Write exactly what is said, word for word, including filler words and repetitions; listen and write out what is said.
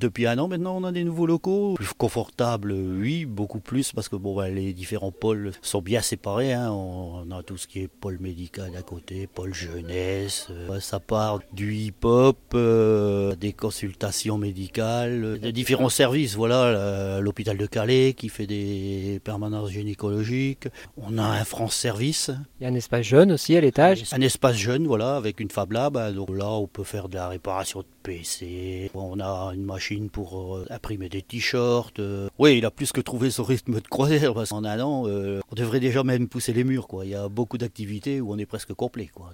Depuis un an maintenant, on a des nouveaux locaux. Plus confortables, oui, beaucoup plus, parce que bon, bah, les différents pôles sont bien séparés. Hein. On a tout ce qui est pôle médical à côté, pôle jeunesse. Euh, ça part du hip-hop, euh, des consultations médicales, des différents services. Voilà, l'hôpital de Calais qui fait des permanences gynécologiques. On a un France Service. Il y a un espace jeune aussi à l'étage. Un espace jeune, voilà, avec une Fab Lab. Donc là, on peut faire de la réparation de P C. On a une machine pour euh, imprimer des t-shirts. Euh. Oui, il a plus que trouvé son rythme de croisière. Parce qu'en un an, euh, on devrait déjà même pousser les murs, quoi. Il y a beaucoup d'activités où on est presque complet, quoi.